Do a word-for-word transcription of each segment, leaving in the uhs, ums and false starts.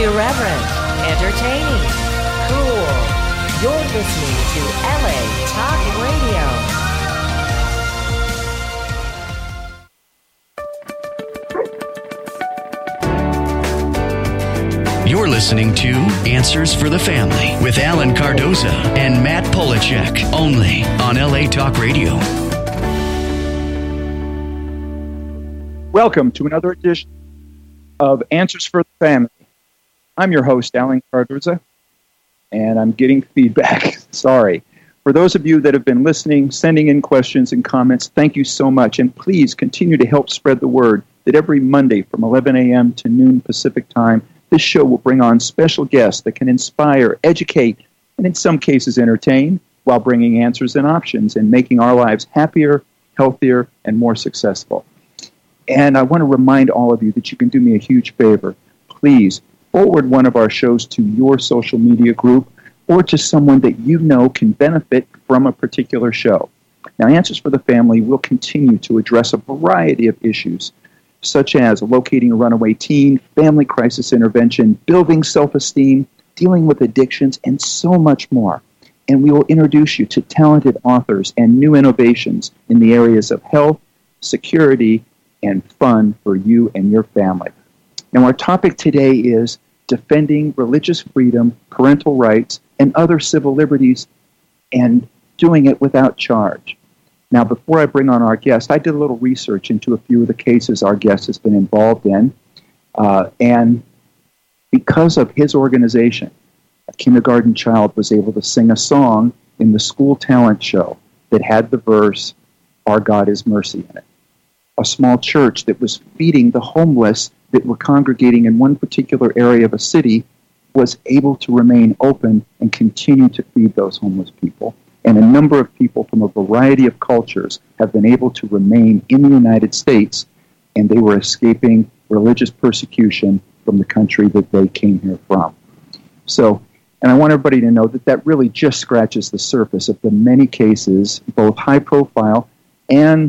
Irreverent, entertaining, cool. You're listening to L A Talk Radio. You're listening to Answers for the Family with Alan Cardoza and Matt Polachek, only on L A Talk Radio. Welcome to another edition of Answers for the Family. I'm your host, Alan Cardoza, and I'm getting feedback. Sorry. For those of you that have been listening, sending in questions and comments, thank you so much. And please continue to help spread the word that every Monday from eleven a.m. to noon Pacific time, this show will bring on special guests that can inspire, educate, and in some cases entertain, while bringing answers and options and making our lives happier, healthier, and more successful. And I want to remind all of you that you can do me a huge favor. Please forward one of our shows to your social media group or to someone that you know can benefit from a particular show. Now, Answers for the Family will continue to address a variety of issues, such as locating a runaway teen, family crisis intervention, building self-esteem, dealing with addictions, and so much more. And we will introduce you to talented authors and new innovations in the areas of health, security, and fun for you and your family. Now, our topic today is defending religious freedom, parental rights, and other civil liberties, and doing it without charge. Now, before I bring on our guest, I did a little research into a few of the cases our guest has been involved in, uh, and because of his organization, a kindergarten child was able to sing a song in the school talent show that had the verse, "Our God is mercy," in it. A small church that was feeding the homeless that were congregating in one particular area of a city was able to remain open and continue to feed those homeless people. And a number of people from a variety of cultures have been able to remain in the United States, and they were escaping religious persecution from the country that they came here from. So, and I want everybody to know that that really just scratches the surface of the many cases, both high profile and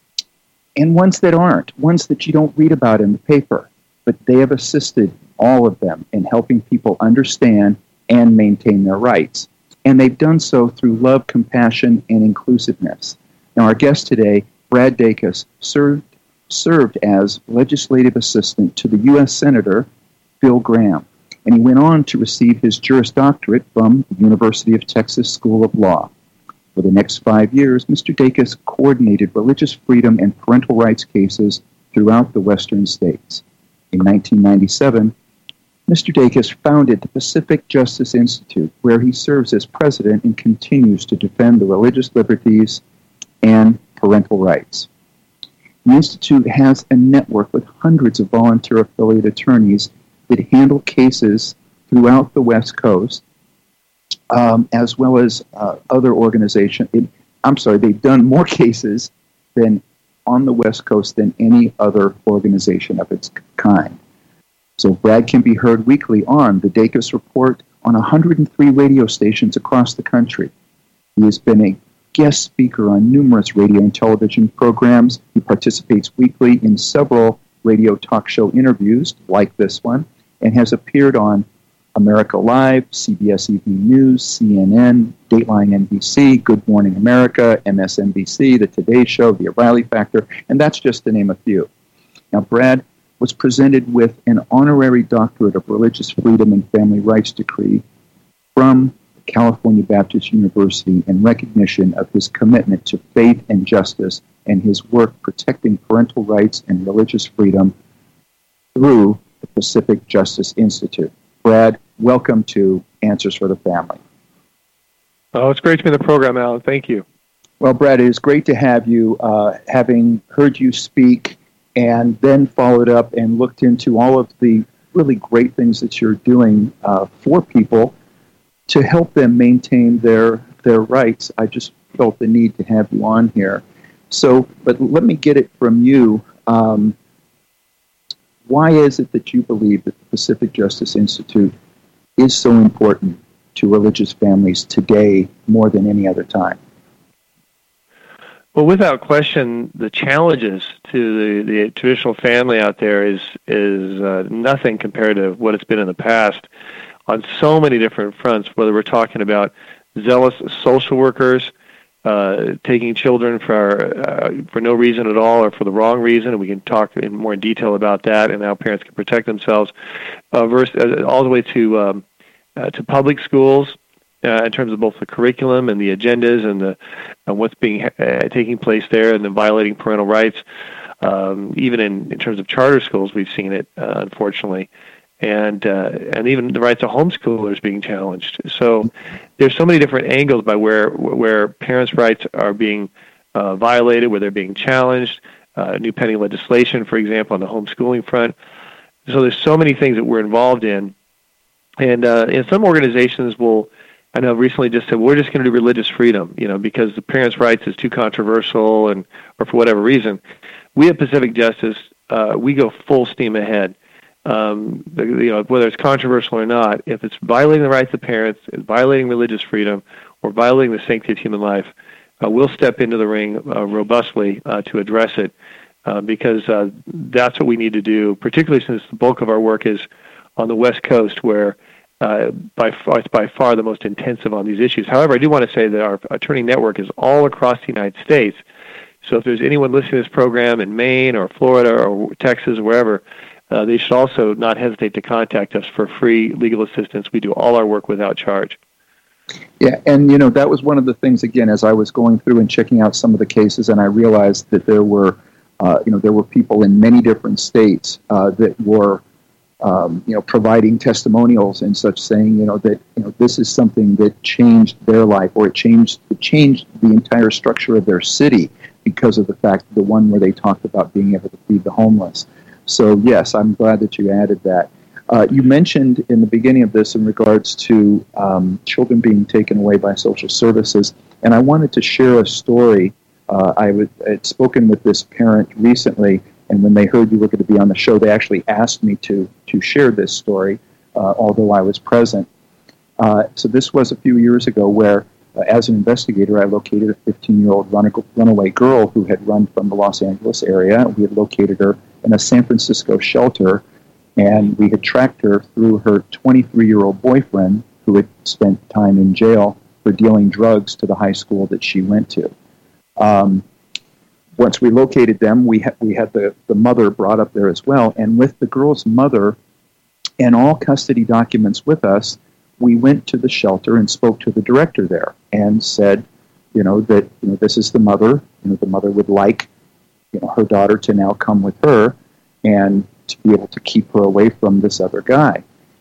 and ones that aren't, ones that you don't read about in the paper, but they have assisted all of them in helping people understand and maintain their rights. And they've done so through love, compassion, and inclusiveness. Now, our guest today, Brad Dacus, served, served as legislative assistant to the U S Senator Bill Graham, and he went on to receive his Juris Doctorate from the University of Texas School of Law. For the next five years, Mister Dacus coordinated religious freedom and parental rights cases throughout the western states. In nineteen ninety-seven, Mister Dacus founded the Pacific Justice Institute, where he serves as president and continues to defend the religious liberties and parental rights. The Institute has a network with hundreds of volunteer affiliate attorneys that handle cases throughout the West Coast, Um, as well as uh, other organizations. I'm sorry, they've done more cases than on the West Coast than any other organization of its kind. So Brad can be heard weekly on the Dacus Report on one hundred three radio stations across the country. He has been a guest speaker on numerous radio and television programs. He participates weekly in several radio talk show interviews like this one, and has appeared on America Live, C B S Evening News, C N N, Dateline N B C, Good Morning America, M S N B C, The Today Show, The O'Reilly Factor, and that's just to name a few. Now, Brad was presented with an honorary doctorate of religious freedom and family rights decree from California Baptist University in recognition of his commitment to faith and justice and his work protecting parental rights and religious freedom through the Pacific Justice Institute. Brad, welcome to Answers for the Family. Oh, it's great to be in the program, Alan. Thank you. Well, Brad, it is great to have you, uh, having heard you speak and then followed up and looked into all of the really great things that you're doing uh, for people to help them maintain their their rights. I just felt the need to have you on here. So, but let me get it from you. Um, Why is it that you believe that the Pacific Justice Institute is so important to religious families today more than any other time? Well, without question, the challenges to the, the traditional family out there is is uh, nothing compared to what it's been in the past on so many different fronts, whether we're talking about zealous social workers uh, taking children for uh, for no reason at all or for the wrong reason, and we can talk in more detail about that and how parents can protect themselves, uh, versus, uh, all the way to um, uh, to public schools, Uh, in terms of both the curriculum and the agendas and the and what's being uh, taking place there, and then violating parental rights. Um, even in, in terms of charter schools, we've seen it, uh, unfortunately, and uh, and even the rights of homeschoolers being challenged. So there's so many different angles by where where parents' rights are being uh, violated, where they're being challenged. Uh, new pending legislation, for example, on the homeschooling front. So there's so many things that we're involved in, and uh, and some organizations will. I know recently just said, we're just going to do religious freedom, you know, because the parents' rights is too controversial and or for whatever reason. We at Pacific Justice, uh, we go full steam ahead. Um, the, you know, whether it's controversial or not, if it's violating the rights of parents, violating religious freedom, or violating the sanctity of human life, uh, we'll step into the ring uh, robustly uh, to address it uh, because uh, that's what we need to do, particularly since the bulk of our work is on the West Coast, where Uh, by far, it's by far the most intensive on these issues. However, I do want to say that our attorney network is all across the United States. So if there's anyone listening to this program in Maine or Florida or Texas or wherever, uh, they should also not hesitate to contact us for free legal assistance. We do all our work without charge. Yeah, and you know, that was one of the things, again, as I was going through and checking out some of the cases, and I realized that there were, uh, you know, there were people in many different states uh, that were Um, you know, providing testimonials and such, saying, you know, that, you know, this is something that changed their life, or it changed it changed the entire structure of their city because of the fact, the one where they talked about being able to feed the homeless. So, yes, I'm glad that you added that. Uh, you mentioned in the beginning of this in regards to um, children being taken away by social services, and I wanted to share a story. Uh, I would, had spoken with this parent recently, and when they heard you were going to be on the show, they actually asked me to to share this story, uh, although I was present. Uh, so this was a few years ago where, uh, as an investigator, I located a fifteen-year-old run- runaway girl who had run from the Los Angeles area. We had located her in a San Francisco shelter, and we had tracked her through her twenty-three-year-old boyfriend, who had spent time in jail for dealing drugs to the high school that she went to. Um, Once we located them, we, ha- we had the, the mother brought up there as well. And with the girl's mother and all custody documents with us, we went to the shelter and spoke to the director there and said, you know, that, you know, this is the mother. You know, the mother would like, you know, her daughter to now come with her and to be able to keep her away from this other guy.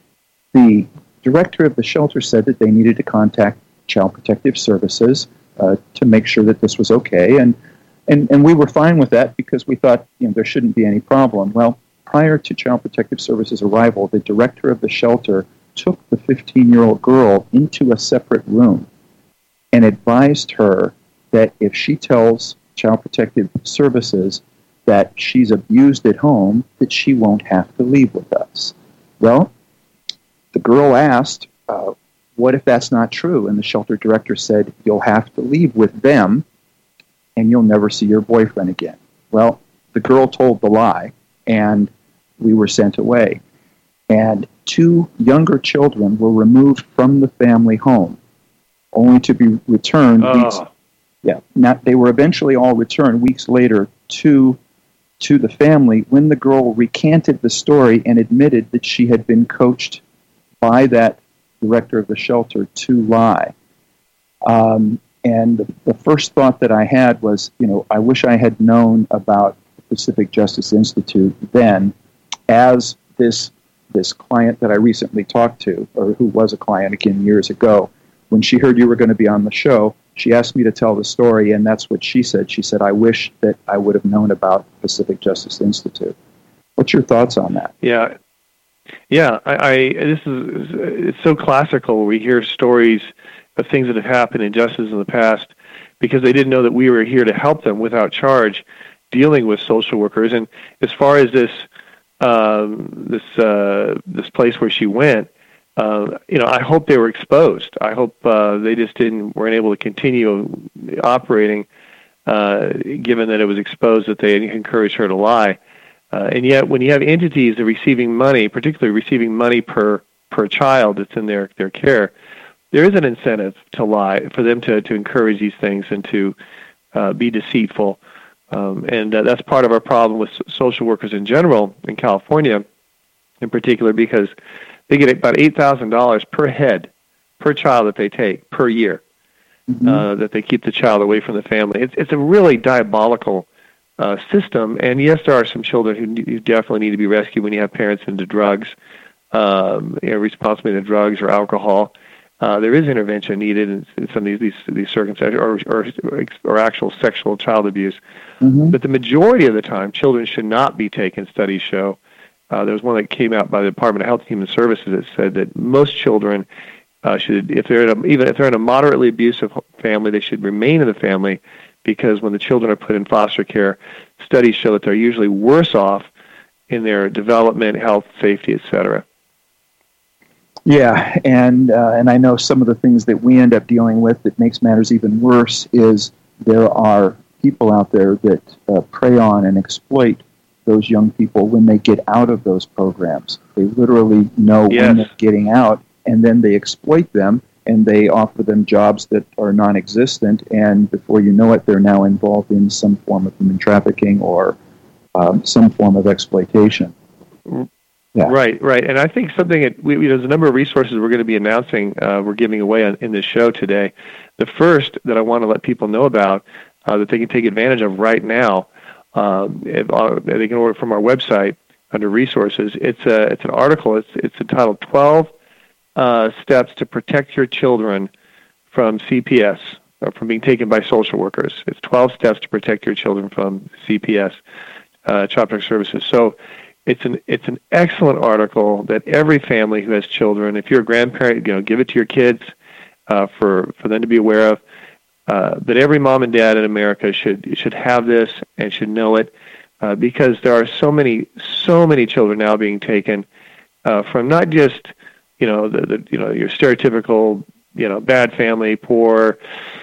The director of the shelter said that they needed to contact Child Protective Services uh, to make sure that this was okay. And And, and we were fine with that because we thought, you know, there shouldn't be any problem. Well, prior to Child Protective Services' arrival, the director of the shelter took the fifteen-year-old girl into a separate room and advised her that if she tells Child Protective Services that she's abused at home, that she won't have to leave with us. Well, the girl asked, uh, what if that's not true? And the shelter director said, you'll have to leave with them, and you'll never see your boyfriend again. Well, the girl told the lie, and we were sent away. And two younger children were removed from the family home, only to be returned oh. weeks. Yeah, not, they were eventually all returned weeks later to to the family when the girl recanted the story and admitted that she had been coached by that director of the shelter to lie. Um, And the, the first thought that I had was, you know, I wish I had known about the Pacific Justice Institute then, as this this client that I recently talked to, or who was a client again years ago. When she heard you were going to be on the show, she asked me to tell the story, and that's what she said. She said, I wish that I would have known about Pacific Justice Institute. What's your thoughts on that? Yeah. Yeah, I, I this is it's so classical. We hear stories of things that have happened in justice in the past because they didn't know that we were here to help them without charge dealing with social workers. And as far as this um, this uh, this place where she went, uh, you know, I hope they were exposed. I hope uh, they just didn't weren't able to continue operating uh, given that it was exposed that they encouraged her to lie. Uh, and yet, when you have entities that are receiving money, particularly receiving money per per child that's in their, their care, there is an incentive to lie, for them to, to encourage these things and to uh, be deceitful. Um, and uh, that's part of our problem with social workers in general in California, in particular, because they get about eight thousand dollars per head, per child that they take, per year, mm-hmm. uh, that they keep the child away from the family. It's, it's a really diabolical uh, system. And yes, there are some children who, who definitely need to be rescued when you have parents into drugs, um, you know, responsibility to drugs or alcohol. Uh, there is intervention needed in, in some of these these, these circumstances, or, or or actual sexual child abuse. Mm-hmm. But the majority of the time, children should not be taken. Studies show. Uh, there was one that came out by the Department of Health and Human Services that said that most children uh, should, if they're in a, even if they're in a moderately abusive family, they should remain in the family, because when the children are put in foster care, studies show that they're usually worse off in their development, health, safety, et cetera. Yeah, and uh, and I know some of the things that we end up dealing with that makes matters even worse is there are people out there that uh, prey on and exploit those young people when they get out of those programs. They literally know yes. when they're getting out, and then they exploit them, and they offer them jobs that are non-existent, and before you know it, they're now involved in some form of human trafficking or um, some form of exploitation. Yeah. Right, right. And I think something that we, there's a number of resources we're going to be announcing, uh, we're giving away on, in this show today. The first that I want to let people know about uh, that they can take advantage of right now, um, if, uh, they can order from our website under resources. It's a it's an article. It's it's entitled twelve uh, Steps to Protect Your Children from C P S, or from being taken by social workers. It's twelve Steps to Protect Your Children from C P S, uh, Child Protective Services. So It's an it's an excellent article that every family who has children, if you're a grandparent, you know, give it to your kids uh, for for them to be aware of. Uh, but every mom and dad in America should should have this and should know it, uh, because there are so many so many children now being taken uh, from not just you know the, the you know your stereotypical you know bad family, poor,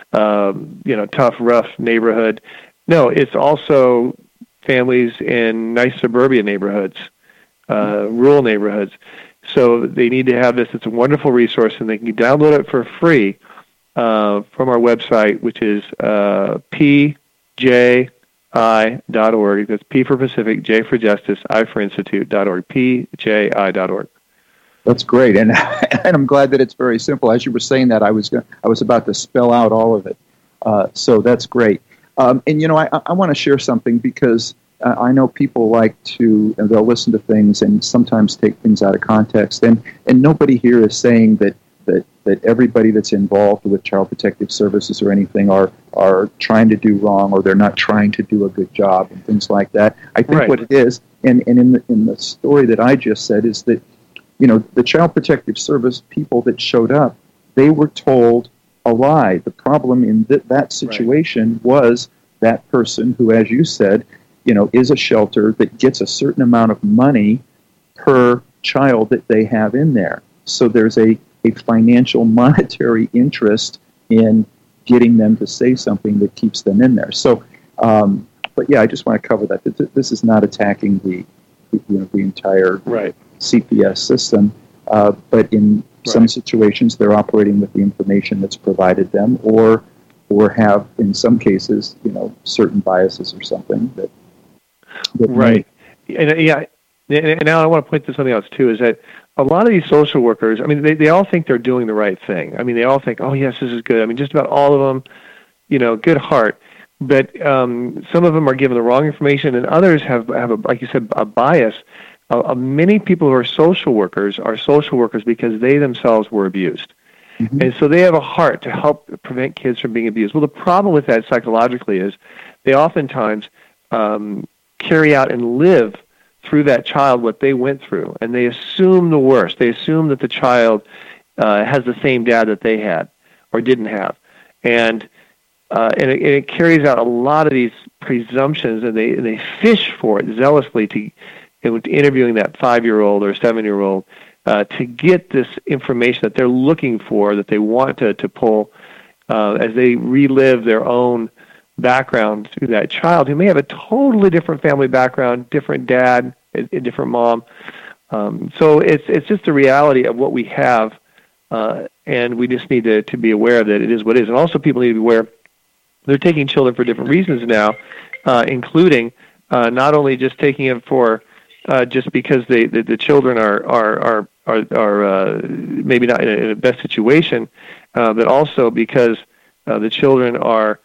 um, you know tough, rough neighborhood. No, it's also families in nice suburban neighborhoods, uh, rural neighborhoods. So they need to have this. It's a wonderful resource, and they can download it for free uh, from our website, which is uh, p j i dot org. That's P for Pacific, J for Justice, I for Institute dot org, p j i dot org. That's great, and and I'm glad that it's very simple. As you were saying that, I was going I was about to spell out all of it. Uh, so that's great. Um, and, you know, I, I want to share something because uh, I know people like to, and they'll listen to things and sometimes take things out of context. And, and nobody here is saying that, that, that everybody that's involved with Child Protective Services or anything are, are trying to do wrong, or they're not trying to do a good job and things like that. I think right. what it is, and, and in, the, in the story that I just said, is that, you know, the Child Protective Service people that showed up, they were told a lie. The problem in th- that situation right. was that person who, as you said, you know, is a shelter that gets a certain amount of money per child that they have in there. So there's a, a financial monetary interest in getting them to say something that keeps them in there. So, um, but yeah, I just want to cover that. This is not attacking the, you know, the entire right. C P S system, uh, but in some right. situations, they're operating with the information that's provided them, or or have, in some cases, you know, certain biases or something that. that right. May... And yeah, and now I want to point to something else too. Is that a lot of these social workers? I mean, they they all think they're doing the right thing. I mean, they all think, oh yes, this is good. I mean, just about all of them, you know, good heart. But um, some of them are given the wrong information, and others have have a, like you said, a bias. Uh, many people who are social workers are social workers because they themselves were abused. Mm-hmm. And so they have a heart to help prevent kids from being abused. Well, the problem with that psychologically is they oftentimes um, carry out and live through that child what they went through, and they assume the worst. They assume that the child uh, has the same dad that they had or didn't have. And uh, and, it, and it carries out a lot of these presumptions, and they, and they fish for it zealously to interviewing that five-year-old or seven-year-old uh, to get this information that they're looking for, that they want to, to pull uh, as they relive their own background to that child who may have a totally different family background, different dad, a, a different mom. Um, so it's it's just the reality of what we have, uh, and we just need to, to be aware that it is what it is. And also people need to be aware they're taking children for different reasons now, uh, including uh, not only just taking it for uh, just because they, the, the children are are are are, are uh, maybe not in a, in a best situation, uh, but also because uh, the children are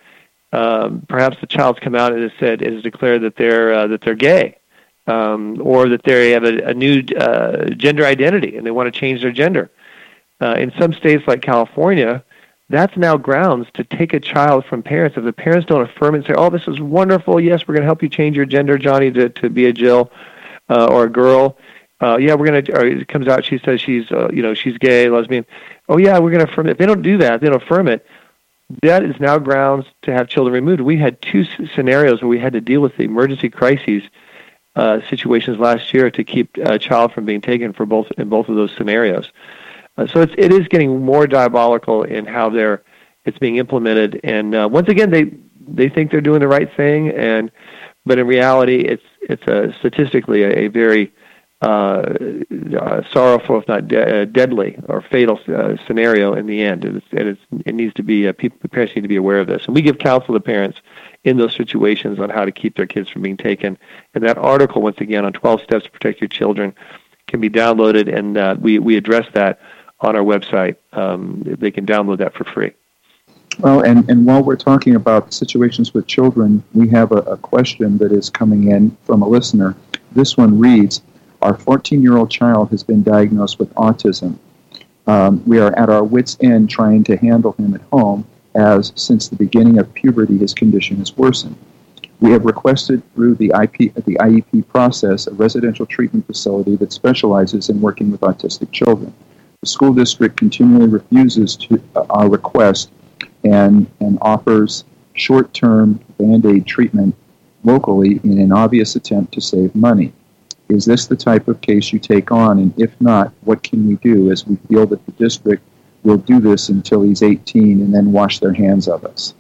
um, perhaps the child's come out and has said has declared that they're uh, that they're gay, um, or that they have a, a new uh, gender identity and they want to change their gender. Uh, in some states like California, that's now grounds to take a child from parents. If the parents don't affirm it and say, oh, this is wonderful, yes, we're going to help you change your gender, Johnny, to, to be a Jill uh, or a girl. Uh, yeah, we're going to, or it comes out, she says she's, uh, you know, she's gay, lesbian. Oh, yeah, we're going to affirm it. If they don't do that, they don't affirm it, that is now grounds to have children removed. We had two scenarios where we had to deal with the emergency crises uh, situations last year to keep a child from being taken for both in both of those scenarios. Uh, so it's, it is getting more diabolical in how they're it's being implemented. And uh, once again, they they think they're doing the right thing, and but in reality, it's it's a, statistically a, a very uh, uh, sorrowful, if not de- uh, deadly or fatal uh, scenario in the end. And, it's, and it's, it needs to be uh, people, parents need to be aware of this, and we give counsel to parents in those situations on how to keep their kids from being taken. And that article, once again, on twelve Steps to Protect Your Children, can be downloaded, and uh, we we address that on our website. Um, they can download that for free. Well, and, and while we're talking about situations with children, we have a, a question that is coming in from a listener. This one reads, our fourteen-year-old child has been diagnosed with autism. Um, we are at our wits' end trying to handle him at home, as since the beginning of puberty his condition has worsened. We have requested through the I P, the I E P process a residential treatment facility that specializes in working with autistic children. The school district continually refuses to uh, our request and, and offers short-term Band-Aid treatment locally in an obvious attempt to save money. Is this the type of case you take on? And if not, what can we do, as we feel that the district will do this until he's eighteen and then wash their hands of us?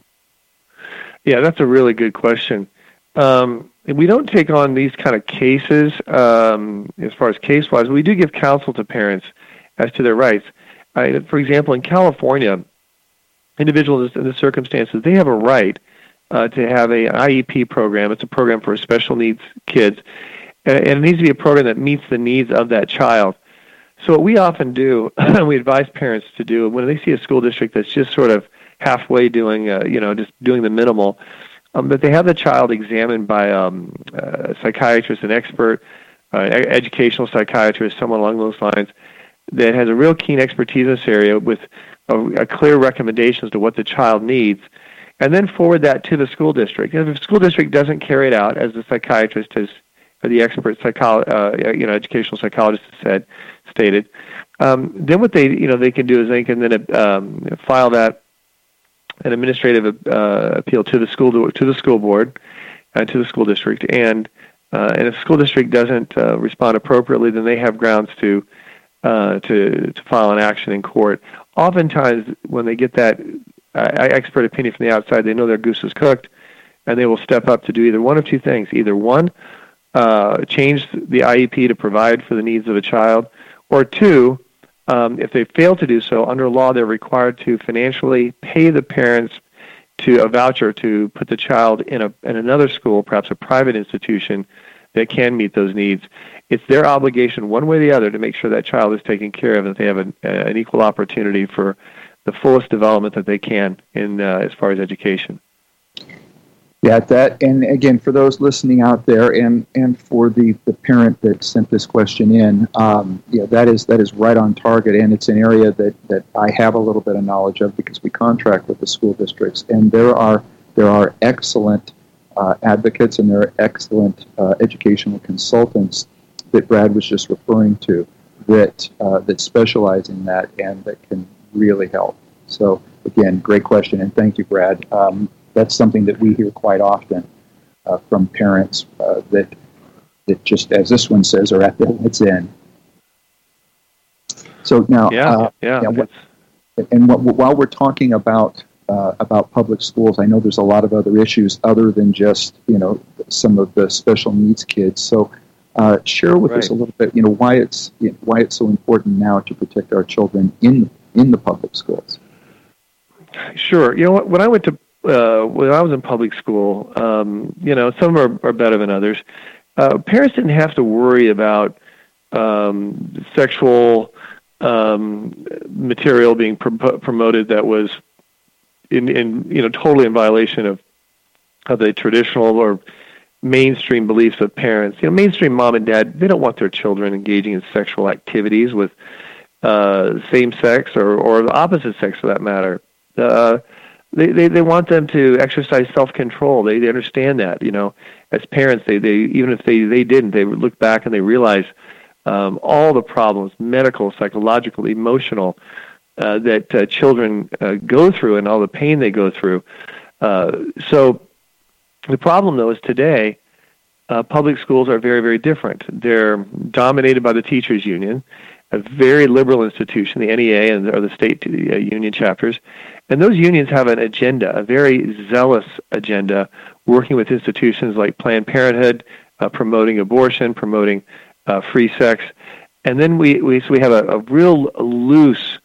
Yeah, that's a really good question. Um, we don't take on these kind of cases um, as far as case-wise. We do give counsel to parents as to their rights. Uh, for example, in California, individuals in the circumstances, they have a right uh, to have a I E P program. It's a program for special needs kids, and it needs to be a program that meets the needs of that child. So what we often do, we advise parents to do, when they see a school district that's just sort of halfway doing, uh, you know, just doing the minimal, um, that they have the child examined by um, a psychiatrist, an expert, uh, educational psychiatrist, someone along those lines, that has a real keen expertise in this area with a, a clear recommendation as to what the child needs, and then forward that to the school district. And if the school district doesn't carry it out, as the psychiatrist has, or the expert psycholo- uh, you know, educational psychologist has said, stated, um, then what they, you know, they can do is they can then um, file that an administrative uh, appeal to the school to the school board and to the school district, and uh, and if the school district doesn't uh, respond appropriately, then they have grounds to. Uh, to, to file an action in court. Oftentimes, when they get that uh, expert opinion from the outside, they know their goose is cooked, and they will step up to do either one of two things. Either one, uh, change the I E P to provide for the needs of a child, or two, um, if they fail to do so, under law they're required to financially pay the parents to a voucher to put the child in, a, in another school, perhaps a private institution, that can meet those needs. It's their obligation, one way or the other, to make sure that child is taken care of, and that they have an, uh, an equal opportunity for the fullest development that they can in uh, as far as education. Yeah, that, and again, for those listening out there, and, and for the, the parent that sent this question in, um, yeah, that is that is right on target, and it's an area that, that I have a little bit of knowledge of because we contract with the school districts, and there are there are excellent uh, advocates and there are excellent uh, educational consultants that Brad was just referring to that uh, that specialize in that and that can really help. So again, great question, and thank you, Brad. Um, that's something that we hear quite often uh, from parents uh, that that just, as this one says, are at their wits' end. So now, yeah, uh, yeah, yeah what, and what, while we're talking about uh, about public schools. I know there's a lot of other issues other than just, you know, some of the special needs kids. So uh, share with right. us a little bit, you know, why it's you know, why it's so important now to protect our children in in the public schools. Sure. You know, when I went to uh, when I was in public school, um, you know, some are, are better than others. Uh, parents didn't have to worry about um, sexual um, material being pro- promoted that was in, in, you know, totally in violation of of the traditional or mainstream beliefs of parents. You know, mainstream mom and dad, they don't want their children engaging in sexual activities with uh, same sex or, or the opposite sex for that matter. Uh, they, they, they want them to exercise self-control. They, they understand that, you know, as parents, they, they even if they, they didn't, they would look back and they realize um, all the problems, medical, psychological, emotional, uh, that uh, children uh, go through and all the pain they go through. Uh, so the problem, though, is today uh, public schools are very, very different. They're dominated by the teachers' union, a very liberal institution, the N E A and or the state uh, union chapters. And those unions have an agenda, a very zealous agenda, working with institutions like Planned Parenthood, uh, promoting abortion, promoting uh, free sex. And then we, we, so we have a, a real loose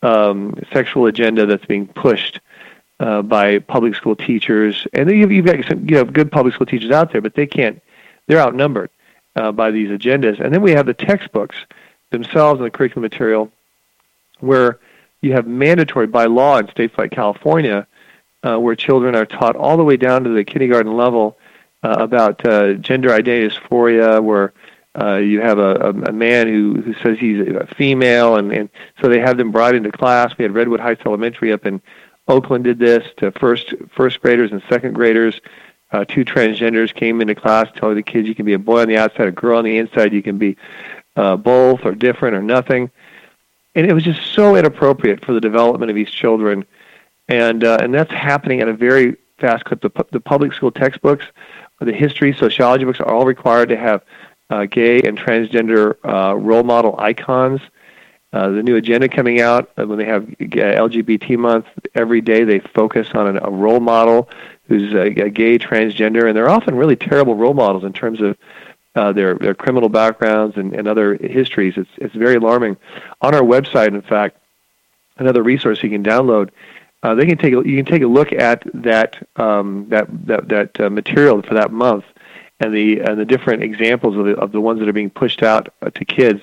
um, sexual agenda that's being pushed uh, by public school teachers. And then you've, you've got some you know, good public school teachers out there, but they can't, they're outnumbered uh, by these agendas. And then we have the textbooks themselves and the curriculum material where you have mandatory by law in states like California uh, where children are taught all the way down to the kindergarten level uh, about uh, gender identity dysphoria, where uh, you have a, a, a man who, who says he's a female, and, and so they have them brought into class. We had Redwood Heights Elementary up in Oakland did this to first first graders and second graders. Uh, two transgenders came into class telling the kids you can be a boy on the outside, a girl on the inside, you can be uh, both or different or nothing. And it was just so inappropriate for the development of these children. And uh, and that's happening at a very fast clip. The, the public school textbooks, the history, sociology books are all required to have uh, gay and transgender uh, role model icons. Uh, the new agenda coming out, uh, when they have L G B T month, every day they focus on an, a role model who's a, a gay, transgender, and they're often really terrible role models in terms of Uh, their their criminal backgrounds and, and other histories. It's it's very alarming. On our website, in fact, another resource you can download. Uh, they can take a, you can take a look at that um, that that that uh, material for that month, and the and the different examples of the of the ones that are being pushed out uh, to kids.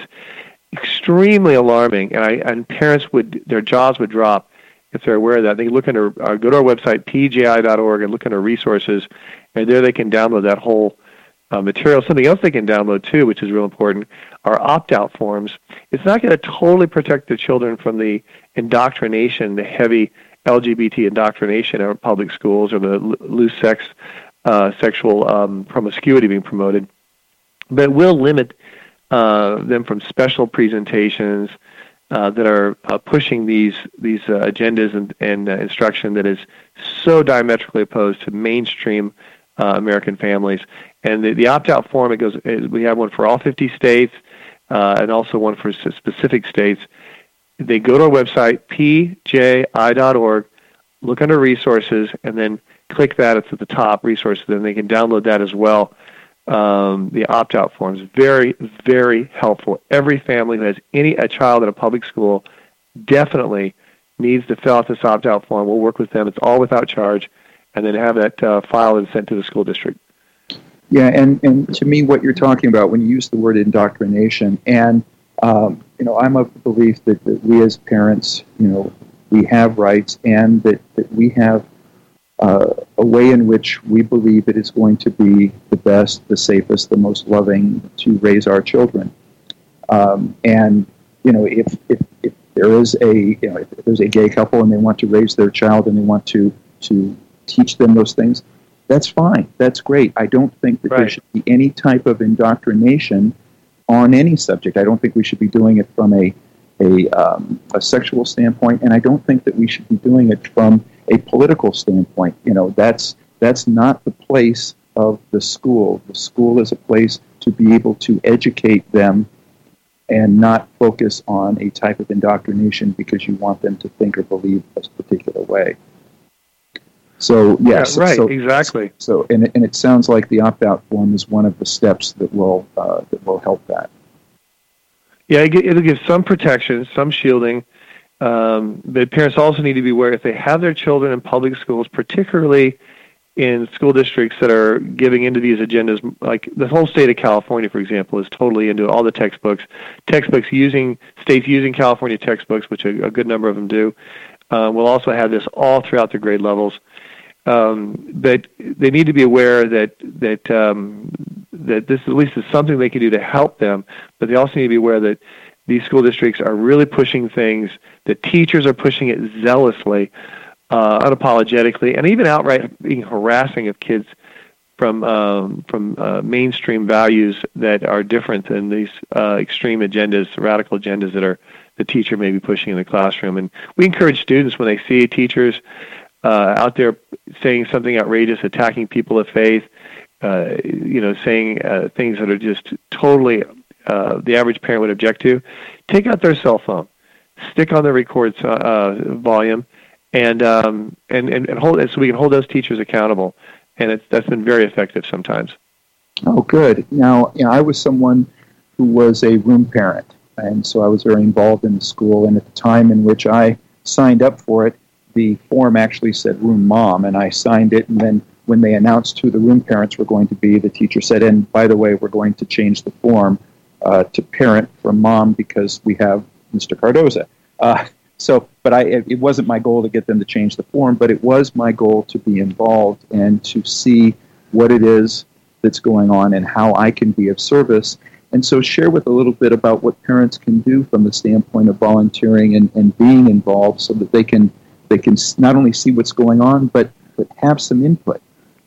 Extremely alarming, and I and parents would their jaws would drop if they're aware of that. They can look under uh, go to our website p j i dot org and look under resources, and there they can download that whole Uh, material. Something else they can download too, which is real important, are opt-out forms. It's not going to totally protect the children from the indoctrination, the heavy L G B T indoctrination in public schools or the l- loose sex, uh, sexual um, promiscuity being promoted, but it will limit uh, them from special presentations uh, that are uh, pushing these these uh, agendas and, and uh, instruction that is so diametrically opposed to mainstream uh, American families. And the, the opt-out form, it goes. We have one for all fifty states, uh, and also one for specific states. They go to our website p j i dot org, look under resources, and then click that. It's at the top, resources, and they can download that as well. Um, the opt-out form is very, very helpful. Every family who has any a child in a public school definitely needs to fill out this opt-out form. We'll work with them. It's all without charge, and then have that uh, filed and sent to the school district. Yeah, and, and to me, what you're talking about when you use the word indoctrination, and um, you know, I'm of the belief that, that we as parents, you know, we have rights, and that, that we have uh, a way in which we believe it is going to be the best, the safest, the most loving to raise our children. Um, and you know, if, if if there is a you know if there's a gay couple and they want to raise their child and they want to to teach them those things, that's fine. That's great. I don't think that right. there should be any type of indoctrination on any subject. I don't think we should be doing it from a a, um, a sexual standpoint, and I don't think that we should be doing it from a political standpoint. You know, that's that's not the place of the school. The school is a place to be able to educate them and not focus on a type of indoctrination because you want them to think or believe a particular way. So yes, yeah, right, so, exactly. So and it, and it sounds like the opt-out form is one of the steps that will uh, that will help that. Yeah, it'll give some protection, some shielding, um, but parents also need to be aware if they have their children in public schools, particularly in school districts that are giving into these agendas, like the whole state of California, for example, is totally into all the textbooks. Textbooks using, states using California textbooks, which a, a good number of them do, uh, will also have this all throughout the grade levels. Um, but they need to be aware that that um, that this at least is something they can do to help them, but they also need to be aware that these school districts are really pushing things, the teachers are pushing it zealously, Uh, unapologetically, and even outright being harassing of kids from um, from uh, mainstream values that are different than these uh, extreme agendas, radical agendas that are the teacher may be pushing in the classroom. And we encourage students when they see teachers uh, out there saying something outrageous, attacking people of faith, uh, you know, saying uh, things that are just totally uh, the average parent would object to, take out their cell phone, stick on the record uh, volume. And, um, and and and hold so we can hold those teachers accountable, and it's that's been very effective sometimes. Oh, good. Now, you know, I was someone who was a room parent, and so I was very involved in the school. And at the time in which I signed up for it, the form actually said room mom, and I signed it. And then when they announced who the room parents were going to be, the teacher said, "And by the way, we're going to change the form uh, to parent from mom because we have Mister Cardoza." Uh, So, but I, it wasn't my goal to get them to change the form, but it was my goal to be involved and to see what it is that's going on and how I can be of service. And so share with a little bit about what parents can do from the standpoint of volunteering and, and being involved so that they can they can not only see what's going on, but, but have some input.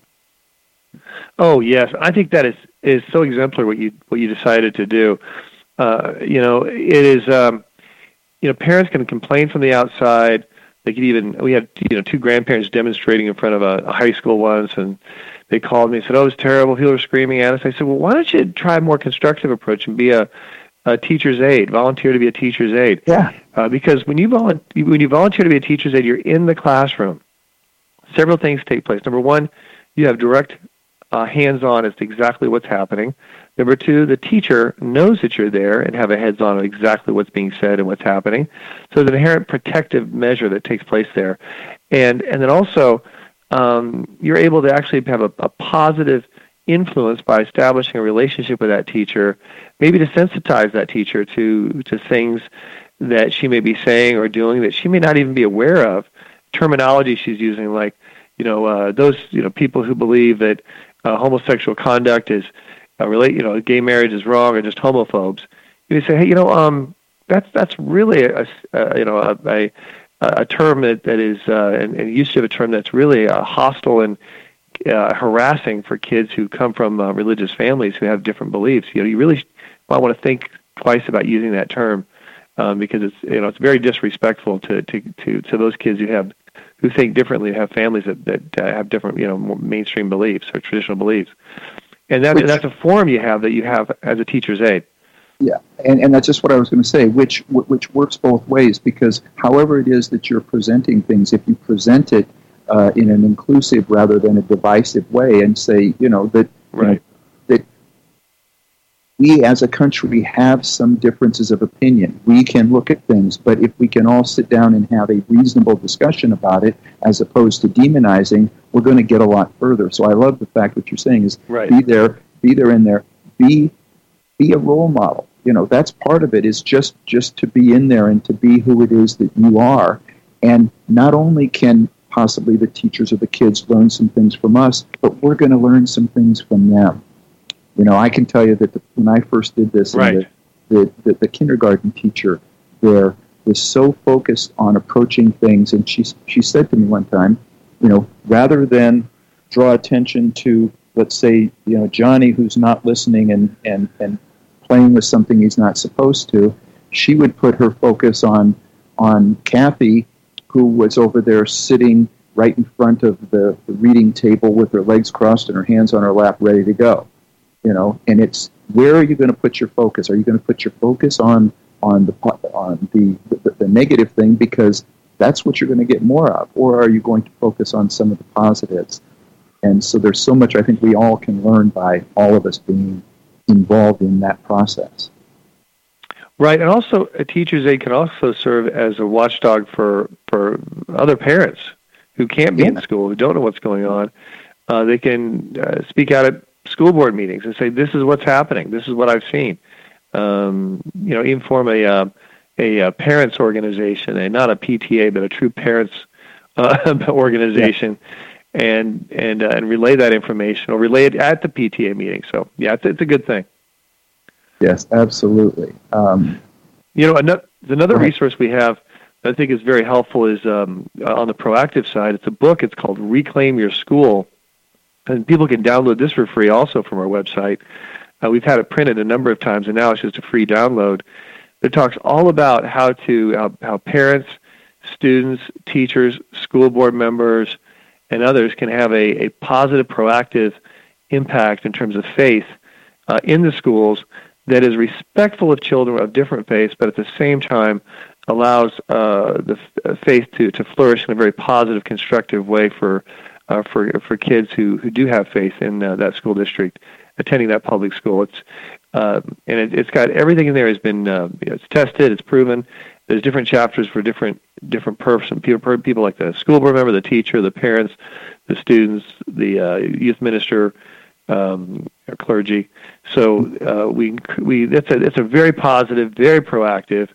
Oh, yes. I think that is, is so exemplary what you what you decided to do. Uh, you know, it is... Um, You know, parents can complain from the outside. They could even, we had, you know, two grandparents demonstrating in front of a, a high school once, and they called me and said, "Oh, it's terrible. People are screaming at us." I said, "Well, why don't you try a more constructive approach and be a, a teacher's aide, volunteer to be a teacher's aide?" Yeah. Uh, because when you, volu- when you volunteer to be a teacher's aide, you're in the classroom. Several things take place. Number one, you have direct uh, hands-on as to exactly what's happening. Number two, the teacher knows that you're there and have a heads-on of exactly what's being said and what's happening. So there's an inherent protective measure that takes place there. And and then also, um, you're able to actually have a, a positive influence by establishing a relationship with that teacher, maybe to sensitize that teacher to, to things that she may be saying or doing that she may not even be aware of. Terminology she's using, like, you know, uh, those you know people who believe that uh, homosexual conduct is Uh, relate, you know, gay marriage is wrong, or just homophobes. You say, hey, you know, um, that's that's really a, a you know a, a a term that that is uh, and, and usage of a term that's really uh, hostile and uh, harassing for kids who come from uh, religious families who have different beliefs. You know, you really might want to think twice about using that term um, because it's you know it's very disrespectful to to to, to those kids who have who think differently, who have families that that uh, have different you know more mainstream beliefs or traditional beliefs. And, that, which, and that's a form you have that you have as a teacher's aide. Yeah, and, and that's just what I was going to say, which which works both ways, because however it is that you're presenting things, if you present it uh, in an inclusive rather than a divisive way and say, you know, that, right. you know, that we as a country have some differences of opinion. We can look at things, but if we can all sit down and have a reasonable discussion about it, as opposed to demonizing, we're going to get a lot further. So I love the fact what you're saying is right. be there, be there in there, be be a role model. You know, that's part of it, is just just to be in there and to be who it is that you are. And not only can possibly the teachers or the kids learn some things from us, but we're going to learn some things from them. You know, I can tell you that the, when I first did this, right. the, the, the, the kindergarten teacher there was so focused on approaching things, and she she said to me one time, you know, rather than draw attention to, let's say, you know, Johnny who's not listening and, and, and playing with something he's not supposed to, she would put her focus on on Kathy, who was over there sitting right in front of the, the reading table with her legs crossed and her hands on her lap ready to go. You know, and it's, where are you going to put your focus? Are you going to put your focus on on the on the, the, the negative thing? Because that's what you're going to get more of? Or are you going to focus on some of the positives? And so there's so much I think we all can learn by all of us being involved in that process. Right, and also a teacher's aide can also serve as a watchdog for, for other parents who can't be yeah. in school, who don't know what's going on. Uh, they can uh, speak out at school board meetings and say, this is what's happening, this is what I've seen. Um, you know, even form a, uh, a, a parents organization, a, not a P T A, but a true parents uh, organization, yeah. and and uh, and relay that information, or relay it at the P T A meeting. So, yeah, it's, it's a good thing. Yes, absolutely. Um, you know, another, another resource we have that I think is very helpful is um, on the proactive side. It's a book. It's called Reclaim Your School. And people can download this for free also from our website. Uh, we've had it printed a number of times, and now it's just a free download. It talks all about how to how, how parents, students, teachers, school board members, and others can have a, a positive, proactive impact in terms of faith uh, in the schools that is respectful of children of different faiths, but at the same time allows uh, the f- faith to, to flourish in a very positive, constructive way for uh, for for kids who, who do have faith in uh, that school district, attending that public school. It's uh, and it, it's got everything in there has been uh, it's tested, it's proven. There's different chapters for different different person people people like the school board member, the teacher, the parents, the students, the uh, youth minister. Um, or clergy. So uh, we we that's a it's a very positive, very proactive,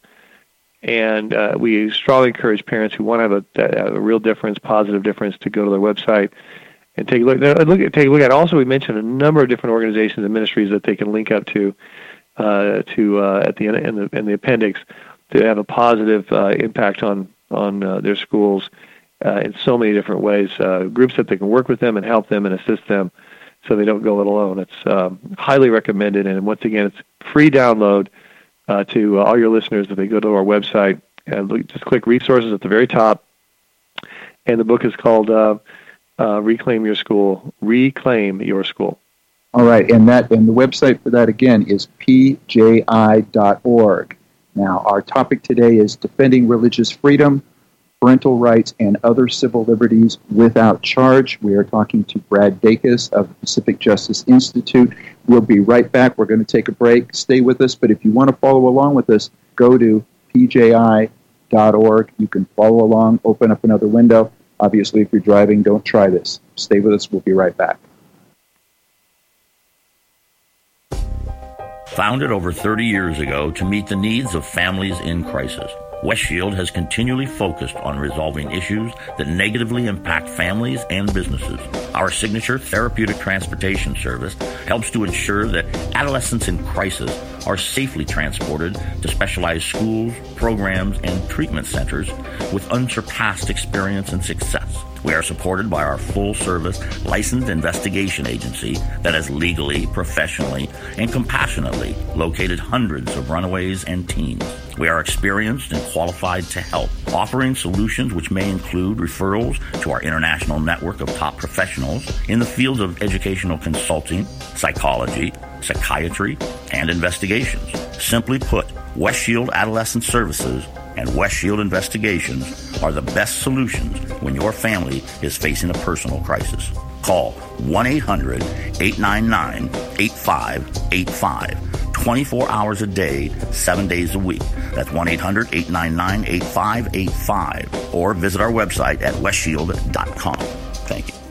and uh, we strongly encourage parents who want to have a, a real difference, positive difference, to go to their website and take a look. Look at take a look at. Also, we mentioned a number of different organizations and ministries that they can link up to uh, to uh, at the end in the in the appendix to have a positive uh, impact on on uh, their schools uh, in so many different ways. Uh, groups that they can work with them and help them and assist them, so they don't go it alone. It's um, highly recommended, and once again, it's free download uh, to uh, all your listeners if they go to our website and look, just click resources at the very top, and the book is called uh, uh, Reclaim Your School. Reclaim Your School. All right, and that and the website for that again is p j i dot org. Now, our topic today is defending religious freedom, parental rights, and other civil liberties without charge. We are talking to Brad Dacus of the Pacific Justice Institute. We'll be right back. We're going to take a break. Stay with us, but if you want to follow along with us, go to p j i dot org. You can follow along, open up another window. Obviously, if you're driving, don't try this. Stay with us. We'll be right back. Founded over thirty years ago to meet the needs of families in crisis, West Shield has continually focused on resolving issues that negatively impact families and businesses. Our signature therapeutic transportation service helps to ensure that adolescents in crisis are safely transported to specialized schools, programs, and treatment centers with unsurpassed experience and success. We are supported by our full-service licensed investigation agency that has legally, professionally, and compassionately located hundreds of runaways and teens. We are experienced and qualified to help, offering solutions which may include referrals to our international network of top professionals in the fields of educational consulting, psychology, psychiatry, and investigations. Simply put, West Shield Adolescent Services and West Shield Investigations are the best solutions when your family is facing a personal crisis. Call one eight hundred eight nine nine eight five eight five. twenty-four hours a day, seven days a week. That's one eight hundred eight nine nine eight five eight five. Or visit our website at west shield dot com. Thank you.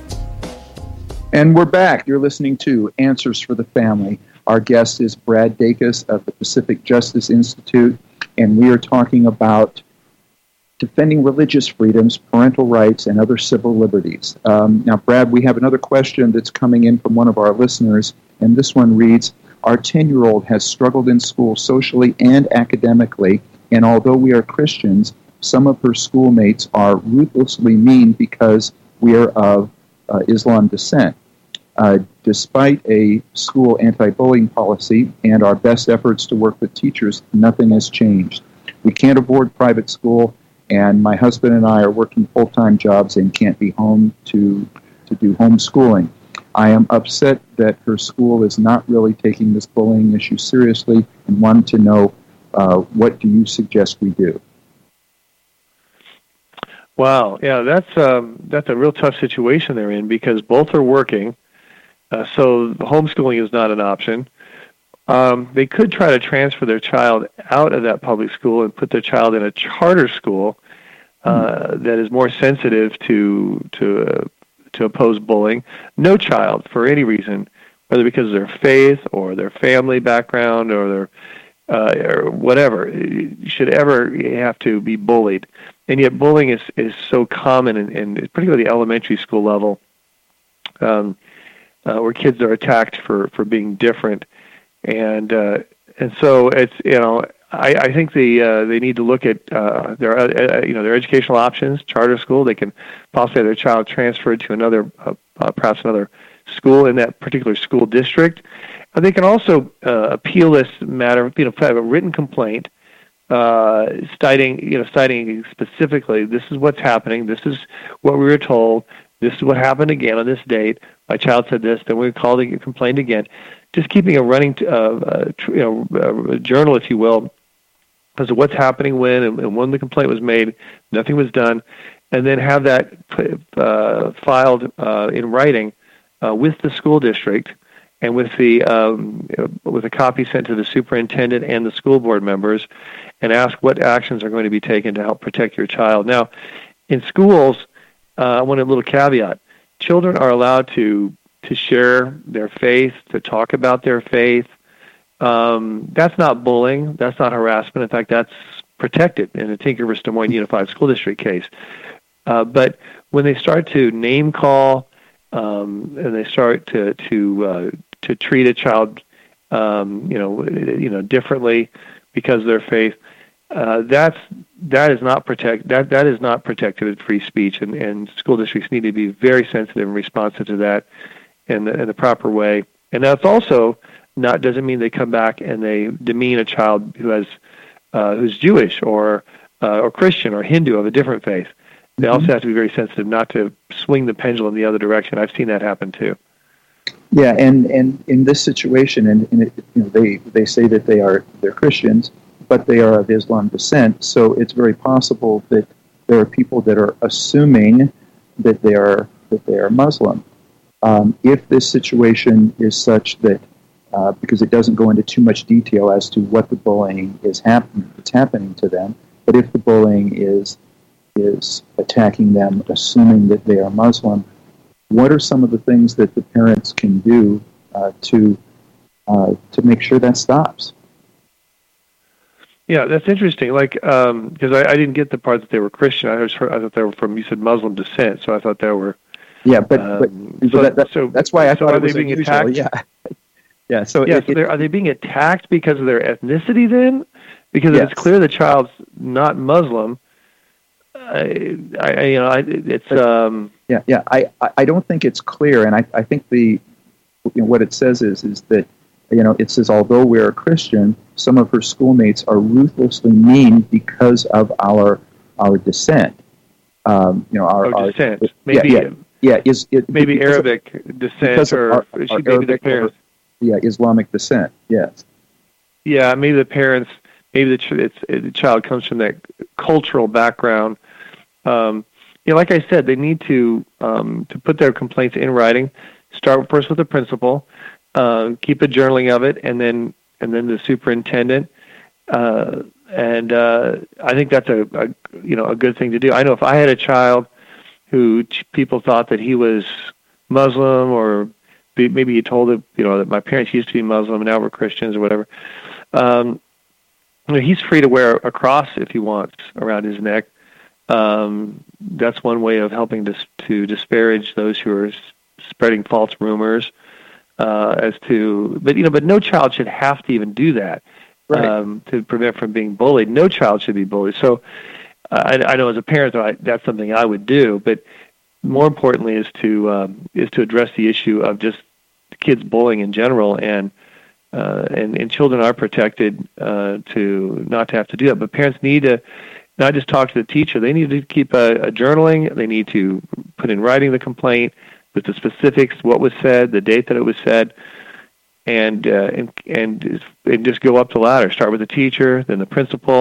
And we're back. You're listening to Answers for the Family. Our guest is Brad Dacus of the Pacific Justice Institute, and we are talking about defending religious freedoms, parental rights, and other civil liberties. Um, now, Brad, we have another question that's coming in from one of our listeners, and this one reads, our ten-year-old has struggled in school socially and academically, and although we are Christians, some of her schoolmates are ruthlessly mean because we are of uh, Islam descent. Uh, despite a school anti-bullying policy and our best efforts to work with teachers, nothing has changed. We can't afford private school, and my husband and I are working full-time jobs and can't be home to, to do homeschooling. I am upset that her school is not really taking this bullying issue seriously and wanted to know uh, what do you suggest we do? Wow, yeah, that's um, that's a real tough situation they're in because both are working, uh, so homeschooling is not an option. Um, they could try to transfer their child out of that public school and put their child in a charter school uh, mm. that is more sensitive to to uh, to oppose bullying. No child, for any reason, whether because of their faith or their family background or their uh, or whatever, should ever have to be bullied. And yet bullying is, is so common, in, in particularly the elementary school level, um, uh, where kids are attacked for, for being different. And uh, and so it's, you know, I, I think the uh, they need to look at uh, their uh, you know their educational options. Charter school, they can possibly have their child transferred to another uh, uh, perhaps another school in that particular school district. Uh, they can also uh, appeal this matter, you know, have a written complaint uh, citing you know citing specifically this is what's happening. This is what we were told. This is what happened again on this date. My child said this. Then we called and complained again. Just keeping a running uh, uh, you know uh, journal, if you will, as to what's happening when and, and when the complaint was made, nothing was done, and then have that uh, filed uh, in writing uh, with the school district and with the um, with a copy sent to the superintendent and the school board members, and ask what actions are going to be taken to help protect your child. Now, in schools, uh, I want a little caveat: children are allowed to to share their faith, to talk about their faith. Um, that's not bullying. That's not harassment. In fact, that's protected in the Tinker versus Des Moines Unified School District case. Uh, but when they start to name call um, and they start to to uh, to treat a child, um, you know, you know, differently because of their faith, uh, that's that is not protect that that is not protected in free speech, and, and school districts need to be very sensitive and responsive to that in the, in the proper way. And that's also not doesn't mean they come back and they demean a child who has uh, who's Jewish or uh, or Christian or Hindu of a different faith. They mm-hmm. also have to be very sensitive not to swing the pendulum the other direction. I've seen that happen too. Yeah, and, and in this situation, and, and it, you know, they they say that they are they're Christians, but they are of Islam descent. So it's very possible that there are people that are assuming that they are that they are Muslim. Um, if this situation is such that, uh, because it doesn't go into too much detail as to what the bullying is happening, it's happening to them, but if the bullying is is attacking them, assuming that they are Muslim, what are some of the things that the parents can do uh, to uh, to make sure that stops? Yeah, that's interesting. Like, because um, I, I didn't get the part that they were Christian. I was I thought they were from, you said Muslim descent, so I thought they were. Yeah, but, um, but so, that, that, so that's why I so thought are it was they being unusual. attacked? Yeah, yeah. So, yeah, it, so it, are they being attacked because of their ethnicity then? Because yes. if it's clear the child's not Muslim, I, I you know, I, it's um. Yeah, yeah. I, I don't think it's clear, and I, I think the you know, what it says is is that you know it says although we're a Christian, some of her schoolmates are ruthlessly mean because of our our descent. Um, you know, our, oh, our descent. Maybe. Yeah, yeah. Yeah, is it maybe Arabic of, descent, or our, our maybe Arabic the parents? Or, yeah, Islamic descent. Yes. Yeah, maybe the parents. Maybe the, it's, the child comes from that cultural background. Um, you know, like I said, they need to um, to put their complaints in writing. Start first with the principal, uh, keep a journaling of it, and then and then the superintendent. Uh, and uh, I think that's a, a you know a good thing to do. I know if I had a child who people thought that he was Muslim, or maybe he told it, you know, that my parents used to be Muslim and now we're Christians or whatever. Um, you know, he's free to wear a cross if he wants around his neck. Um, that's one way of helping to, to disparage those who are spreading false rumors uh, as to, but you know, but no child should have to even do that right. um, to prevent from being bullied. No child should be bullied. So. I, I know as a parent I, that's something I would do, but more importantly is to um, is to address the issue of just kids bullying in general, and uh, and, and children are protected uh, to not to have to do that. But parents need to not just talk to the teacher; they need to keep a, a journaling. They need to put in writing the complaint with the specifics, what was said, the date that it was said, and uh, and and and just go up the ladder. Start with the teacher, then the principal.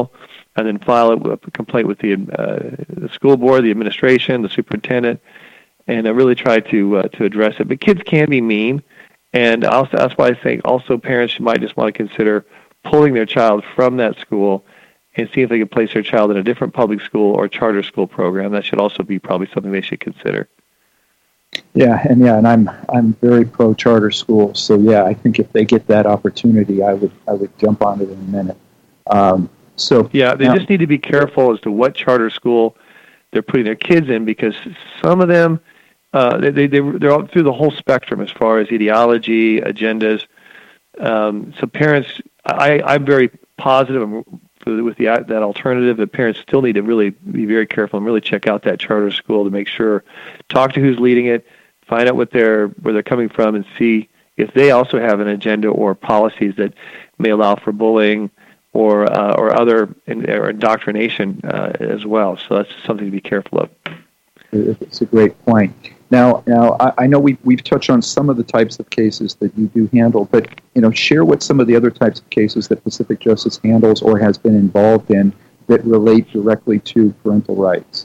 and then file a complaint with the, uh, the school board, the administration, the superintendent, and I really try to uh, to address it. But kids can be mean, and also that's why I think also parents might just want to consider pulling their child from that school and see if they can place their child in a different public school or charter school program. That should also be probably something they should consider. Yeah, and yeah, and I'm I'm very pro charter schools. So yeah, I think if they get that opportunity, I would I would jump on it in a minute. Um, so yeah, they now, just need to be careful as to what charter school they're putting their kids in, because some of them uh, they they they're all through the whole spectrum as far as ideology, agendas. Um, so parents, I I'm very positive with the that alternative. That parents still need to really be very careful and really check out that charter school to make sure, talk to who's leading it, find out what they're where they're coming from, and see if they also have an agenda or policies that may allow for bullying or uh, or other in, or indoctrination uh, as well. So that's something to be careful of. It's a great point. Now, now I, I know we we've touched on some of the types of cases that you do handle, but you know, share what some of the other types of cases that Pacific Justice handles or has been involved in that relate directly to parental rights.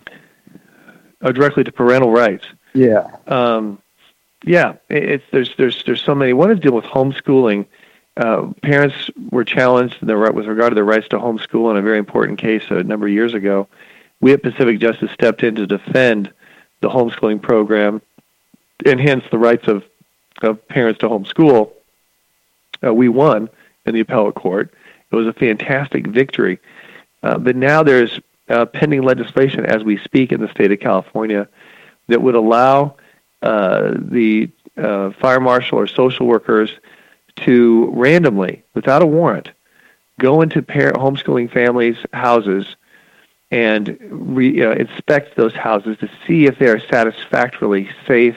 Oh, directly to parental rights. Yeah. Um, yeah. It's there's there's there's so many. One is deal with homeschooling. Uh, parents were challenged in their, with regard to their rights to homeschool in a very important case a number of years ago. We at Pacific Justice stepped in to defend the homeschooling program, and hence the rights of, of parents to homeschool. Uh, we won in the appellate court. It was a fantastic victory. Uh, but now there's uh, pending legislation as we speak in the state of California that would allow uh, the uh, fire marshal or social workers to randomly, without a warrant, go into parent homeschooling families' houses and re, uh, inspect those houses to see if they are satisfactorily safe,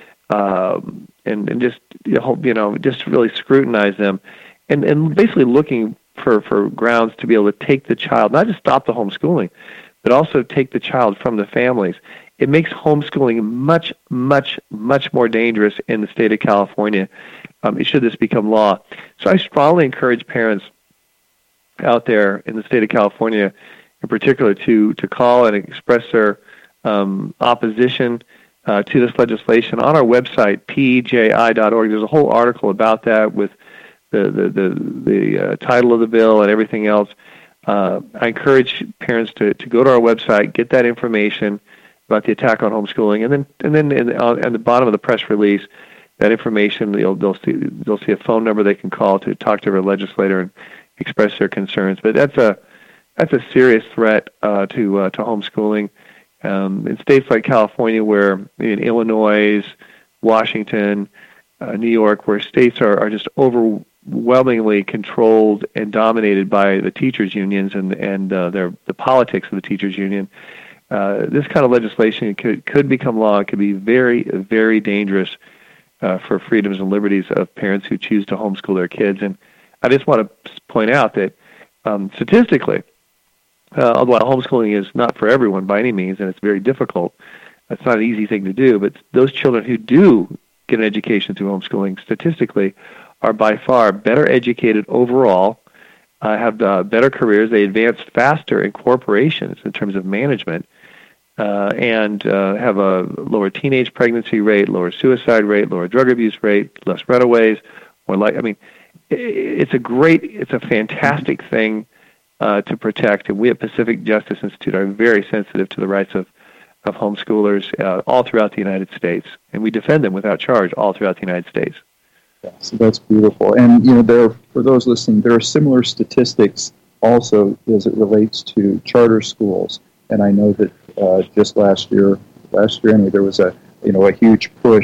um, and, and just you know, you know just really scrutinize them, and, and basically looking for, for grounds to be able to take the child, not just stop the homeschooling, but also take the child from the families. It makes homeschooling much, much, much more dangerous in the state of California, um, should this become law. So I strongly encourage parents out there in the state of California in particular to, to call and express their um, opposition uh, to this legislation on our website, P J I dot org. There's a whole article about that with the, the, the, the uh, title of the bill and everything else. Uh, I encourage parents to, to go to our website, get that information about the attack on homeschooling, and then and then in, on, at the bottom of the press release, that information, they'll, they'll, see, they'll see a phone number they can call to talk to their legislator and express their concerns. But that's a That's a serious threat uh, to uh, to homeschooling. Um, in states like California, where in Illinois, Washington, uh, New York, where states are, are just overwhelmingly controlled and dominated by the teachers' unions and and uh, their the politics of the teachers' union, uh, this kind of legislation could could become law. It could be very very dangerous uh, for freedoms and liberties of parents who choose to homeschool their kids. And I just want to point out that um, statistically, Uh, although homeschooling is not for everyone by any means, and it's very difficult. It's not an easy thing to do, but those children who do get an education through homeschooling, statistically, are by far better educated overall, uh, have uh, better careers, they advance faster in corporations in terms of management, uh, and uh, have a lower teenage pregnancy rate, lower suicide rate, lower drug abuse rate, less runaways, more like, I mean, it's a great, it's a fantastic thing Uh, to protect, and we at Pacific Justice Institute are very sensitive to the rights of, of homeschoolers uh, all throughout the United States, and we defend them without charge all throughout the United States. Yeah, so that's beautiful. And you know, there for those listening, there are similar statistics also as it relates to charter schools. And I know that uh, just last year, last year anyway, there was a you know a huge push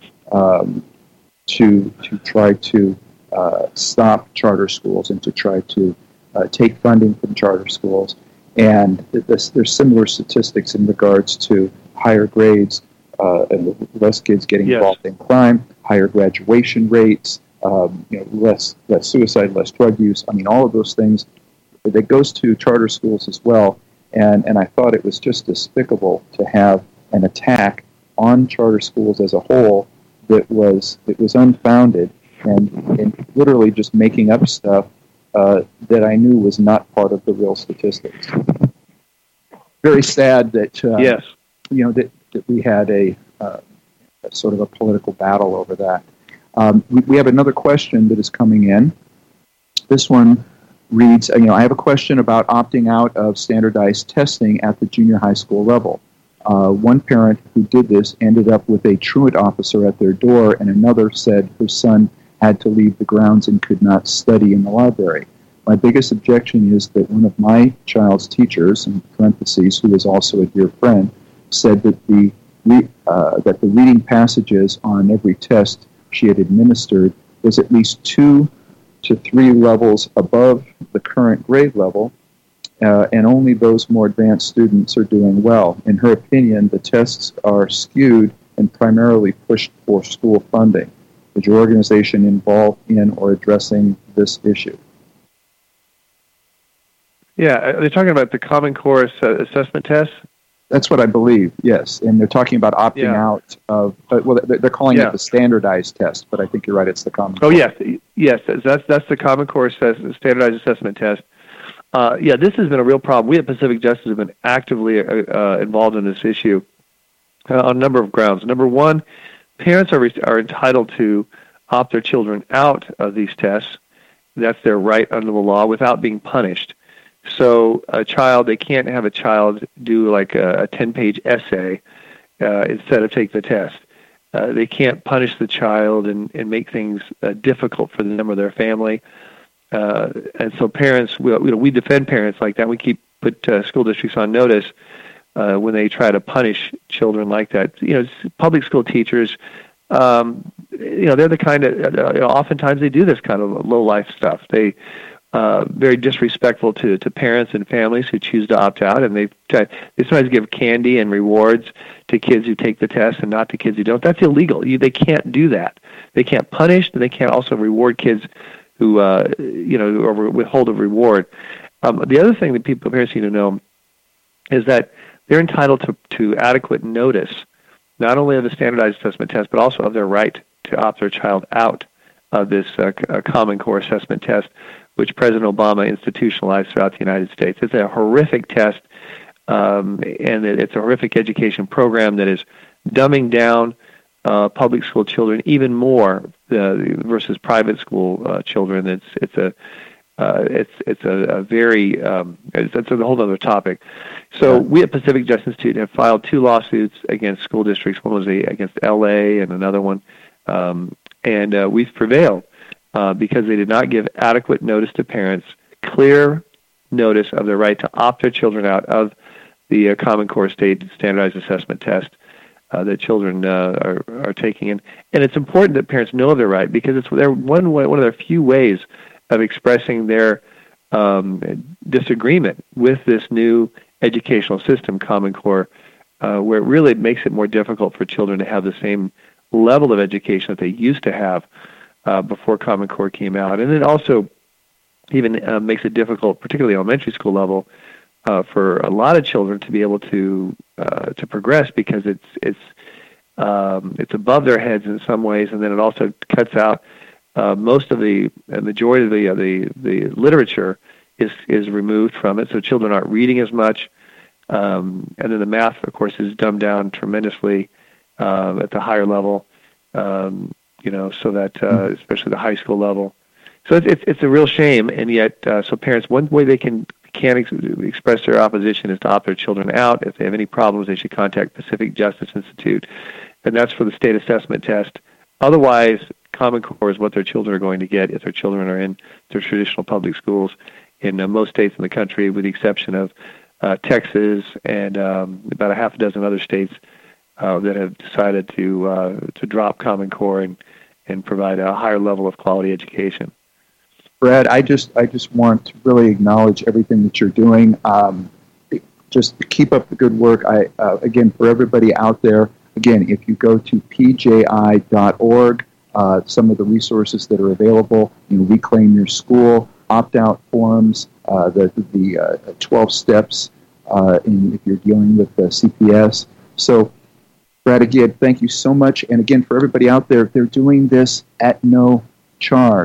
um, to to try to uh, stop charter schools and to try to Uh, take funding from charter schools, and this, there's similar statistics in regards to higher grades uh, and less kids getting yes. involved in crime, higher graduation rates, um, you know, less less suicide, less drug use. I mean, all of those things that goes to charter schools as well. And and I thought it was just despicable to have an attack on charter schools as a whole that was it was unfounded and, and literally just making up stuff uh, that I knew was not part of the real statistics. Very sad that uh, yes, you know that, that we had a, uh, a sort of a political battle over that. Um, we, we have another question that is coming in. This one reads, you know, I have a question about opting out of standardized testing at the junior high school level. Uh, one parent who did this ended up with a truant officer at their door, and another said her son had to leave the grounds and could not study in the library. My biggest objection is that one of my child's teachers, in parentheses, who is also a dear friend, said that the re- uh, that the reading passages on every test she had administered was at least two to three levels above the current grade level, uh, and only those more advanced students are doing well. In her opinion, the tests are skewed and primarily pushed for school funding. Is your organization involved in or addressing this issue? Yeah, they're talking about the Common Core uh, assessment test. That's what I believe, yes. And they're talking about opting yeah. out of, uh, well, they're calling yeah. it the standardized test, but I think you're right, it's the Common Core. Oh, yes, yes, that's that's the Common Core assess- standardized assessment test. Uh, yeah, this has been a real problem. We at Pacific Justice have been actively uh, uh, involved in this issue uh, on a number of grounds. Number one, parents are re- are entitled to opt their children out of these tests. That's their right under the law without being punished. So a child, they can't have a child do like a ten-page essay uh, instead of take the test. Uh, they can't punish the child and, and make things uh, difficult for them or their family. Uh, and so parents, we, you know, we defend parents like that. We keep put uh, school districts on notice uh, when they try to punish children like that. You know, public school teachers, um, you know, they're the kind of, uh, you know, oftentimes they do this kind of low-life stuff. They Uh, very disrespectful to, to parents and families who choose to opt out, and they try, they sometimes give candy and rewards to kids who take the test and not to kids who don't. That's illegal. You, they can't do that. They can't punish, and they can't also reward kids who uh, you know or withhold a reward. Um, the other thing that people parents need to know is that they're entitled to, to adequate notice, not only of the standardized assessment test, but also of their right to opt their child out of this uh, Common Core assessment test, which President Obama institutionalized throughout the United States. It's a horrific test, um, and it's a horrific education program that is dumbing down uh, public school children even more uh, versus private school uh, children. It's it's a uh, it's it's a, a very um, it's, it's a whole other topic. So we at Pacific Justice Institute have filed two lawsuits against school districts. One was a, against L A and another one, um, and uh, we've prevailed. Uh, because they did not give adequate notice to parents, clear notice of their right to opt their children out of the uh, Common Core State Standardized Assessment Test uh, that children uh, are, are taking. And, and it's important that parents know their right because it's their one way, one of their few ways of expressing their um, disagreement with this new educational system, Common Core, uh, where it really makes it more difficult for children to have the same level of education that they used to have Uh, before Common Core came out. And it also even uh, makes it difficult, particularly elementary school level, uh, for a lot of children to be able to uh, to progress because it's it's um, it's above their heads in some ways, and then it also cuts out uh, most of the uh, majority of the uh, the the literature is is removed from it, so children aren't reading as much. Um, and then the math, of course, is dumbed down tremendously uh, at the higher level. Um, you know, so that, uh, especially the high school level. So it's, it's, it's a real shame, and yet, uh, so parents, one way they can, can ex- express their opposition is to opt their children out. If they have any problems, they should contact Pacific Justice Institute, and that's for the state assessment test. Otherwise, Common Core is what their children are going to get if their children are in their traditional public schools in uh, most states in the country, with the exception of uh, Texas and um, about a half a dozen other states uh, that have decided to uh, to drop Common Core and and provide a higher level of quality education. Brad, I just I just want to really acknowledge everything that you're doing. Um, just keep up the good work. I uh, again, for everybody out there, again, if you go to p j i dot org, uh, some of the resources that are available, you know, Reclaim Your School, opt-out forms, uh, the the uh, twelve steps, uh, in, if you're dealing with the C P S. So, Brad, again, thank you so much. And again, for everybody out there, they're doing this at no charge.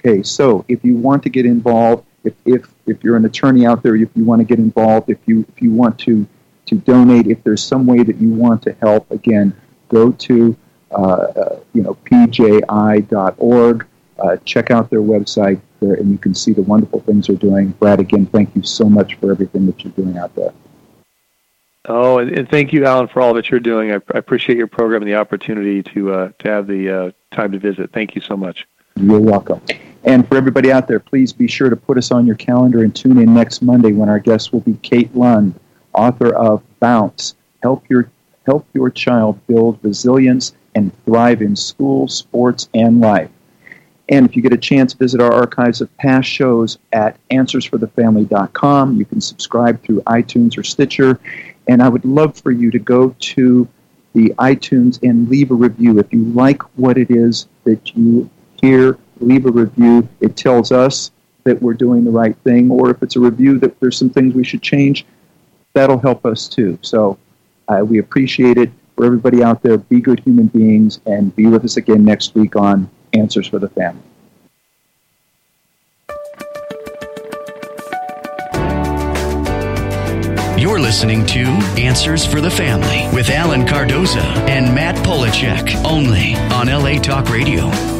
Okay, so if you want to get involved, if, if, if you're an attorney out there, if you want to get involved, if you if you want to, to donate, if there's some way that you want to help, again, go to uh, uh, you know p j i dot org, uh, check out their website there, and you can see the wonderful things they're doing. Brad, again, thank you so much for everything that you're doing out there. Oh, and, and thank you, Alan, for all that you're doing. I, I appreciate your program and the opportunity to uh, to have the uh, time to visit. Thank you so much. You're welcome. And for everybody out there, please be sure to put us on your calendar and tune in next Monday when our guest will be Kate Lund, author of Bounce, Help Your Help Your Child Build Resilience and Thrive in School, Sports, and Life. And if you get a chance, visit our archives of past shows at answers for the family dot com. You can subscribe through iTunes or Stitcher. And I would love for you to go to the iTunes and leave a review. If you like what it is that you hear, leave a review. It tells us that we're doing the right thing. Or if it's a review that there's some things we should change, that'll help us too. So uh, we appreciate it. For everybody out there, be good human beings, and be with us again next week on Answers for the Family. You're listening to Answers for the Family with Alan Cardoza and Matt Polachek, only on L A Talk Radio.